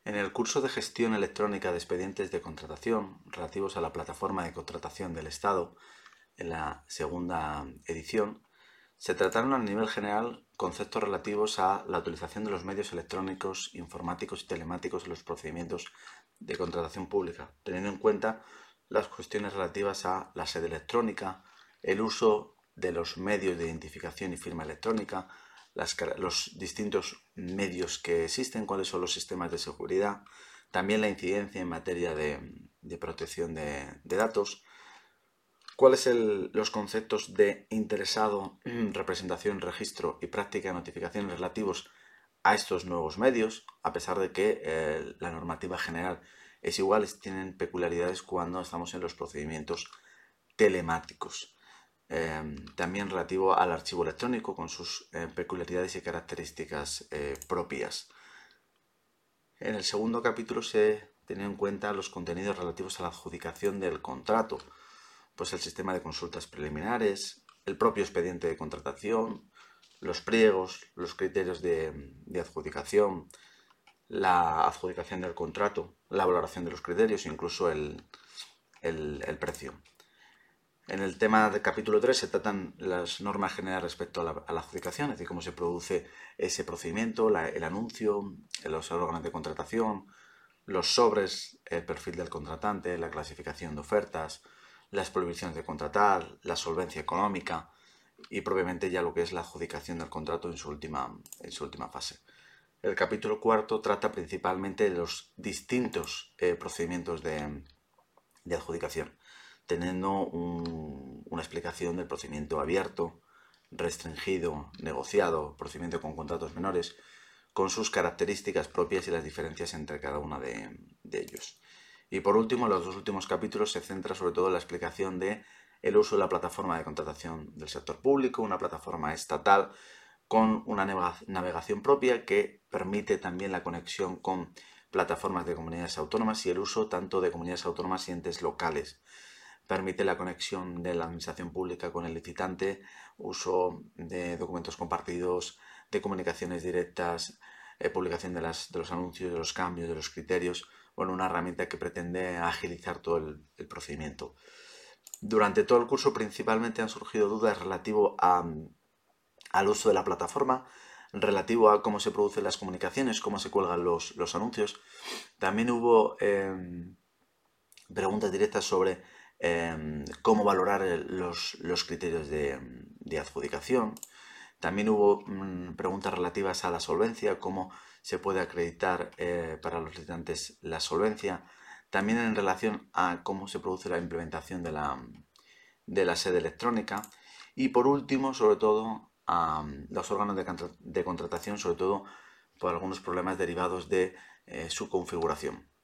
En el curso de gestión electrónica de expedientes de contratación relativos a la plataforma de contratación del Estado, en la segunda edición, se trataron a nivel general conceptos relativos a la utilización de los medios electrónicos, informáticos y telemáticos en los procedimientos de contratación pública, teniendo en cuenta las cuestiones relativas a la sede electrónica, el uso de los medios de identificación y firma electrónica, los distintos medios que existen, cuáles son los sistemas de seguridad, también la incidencia en materia de protección de datos, cuáles son los conceptos de interesado, representación, registro y práctica de notificación relativos a estos nuevos medios, a pesar de que la normativa general es igual, tienen peculiaridades cuando estamos en los procedimientos telemáticos. También relativo al archivo electrónico con sus peculiaridades y características propias. En el segundo capítulo se tienen en cuenta los contenidos relativos a la adjudicación del contrato, pues el sistema de consultas preliminares, el propio expediente de contratación, los pliegos, los criterios de adjudicación, la adjudicación del contrato, la valoración de los criterios, incluso el precio. En el tema del capítulo 3 se tratan las normas generales respecto a la adjudicación, es decir, cómo se produce ese procedimiento, el anuncio, los órganos de contratación, los sobres, el perfil del contratante, la clasificación de ofertas, las prohibiciones de contratar, la solvencia económica y propiamente ya lo que es la adjudicación del contrato en su última fase. El capítulo 4 trata principalmente de los distintos procedimientos de adjudicación, teniendo una explicación del procedimiento abierto, restringido, negociado, procedimiento con contratos menores, con sus características propias y las diferencias entre cada uno de ellos. Y por último, los dos últimos capítulos se centra sobre todo en la explicación de el uso de la plataforma de contratación del sector público, una plataforma estatal con una navegación propia que permite también la conexión con plataformas de comunidades autónomas y el uso tanto de comunidades autónomas y entes locales. Permite la conexión de la administración pública con el licitante, uso de documentos compartidos, de comunicaciones directas, publicación de los anuncios, de los cambios, de los criterios. Bueno, una herramienta que pretende agilizar todo el procedimiento. Durante todo el curso principalmente han surgido dudas relativo al uso de la plataforma, relativo a cómo se producen las comunicaciones, cómo se cuelgan los anuncios. También hubo preguntas directas sobre cómo valorar los criterios de adjudicación. También hubo preguntas relativas a la solvencia, cómo se puede acreditar para los licitantes la solvencia. También en relación a cómo se produce la implementación de la sede electrónica. Y por último, sobre todo, a los órganos de contratación, sobre todo por algunos problemas derivados de su configuración.